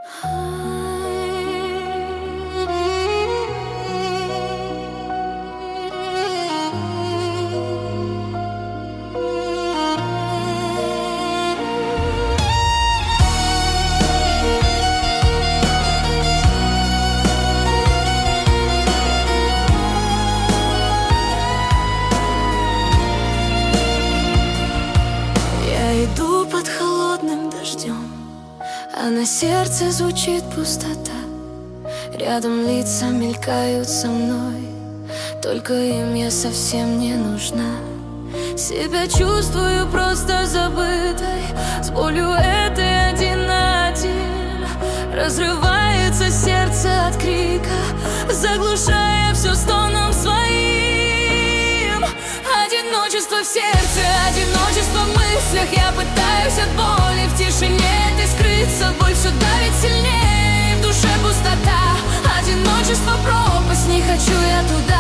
Иду под холодным дождем, а на сердце звучит пустота. Рядом лица мелькают со мной, только им я совсем не нужна. Себя чувствую просто забытой, с болью этой один на один. Разрывается сердце от крика, заглушая все стоном своим. Одиночество в сердце, одиночество в мыслях. Я пытаюсь от боли в тишине этой скрыться. Боль все давит сильнее, в душе пустота. Одиночество пропасть, не хочу я туда.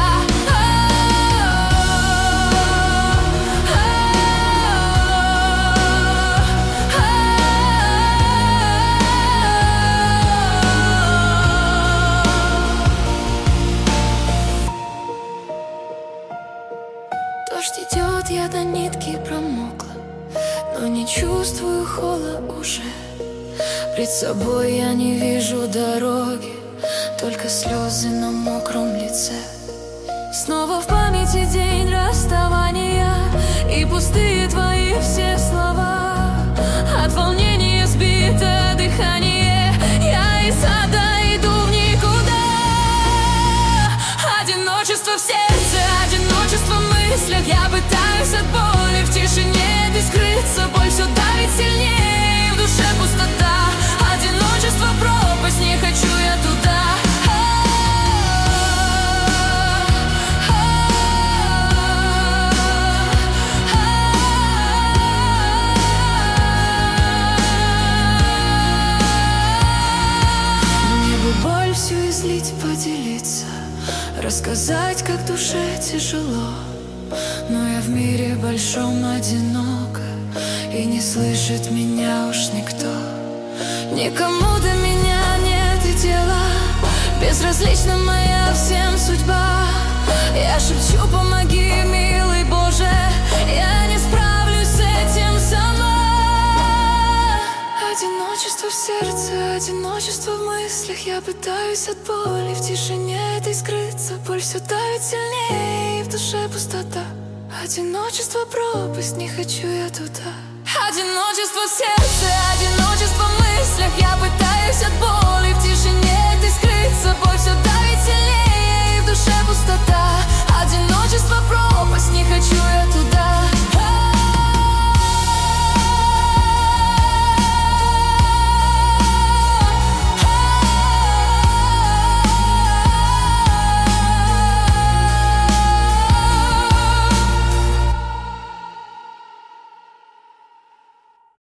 Дождь идет, я до нитки промокла, но не чувствую холода уже. Пред собой я не вижу дороги, только слезы на мокром лице. Снова в памяти день расставания и пустые твои все слова. От волнения сбито дыхание, я из ада иду в никуда. Одиночество в сердце, одиночество в мыслях. Я пытаюсь от боли в тишине этой скрыться. Боль все давит сильнее, в душе пустота. Одиночество пропасть, не хочу я туда. Мне бы боль всю излить, поделиться, рассказать, как душе тяжело. Но я в мире большом одинока, и не слышит меня уж никто. Никому до меня нет и дела, безразлична моя всем судьба. Я шепчу: помоги, милый Боже, я не справлюсь с этим сама. Одиночество в сердце, одиночество в мыслях. Я пытаюсь от боли в тишине этой скрыться. Боль все давит сильнее, и в душе пустота. Одиночество пропасть, не хочу я туда. Одиночество в сердце, одиночество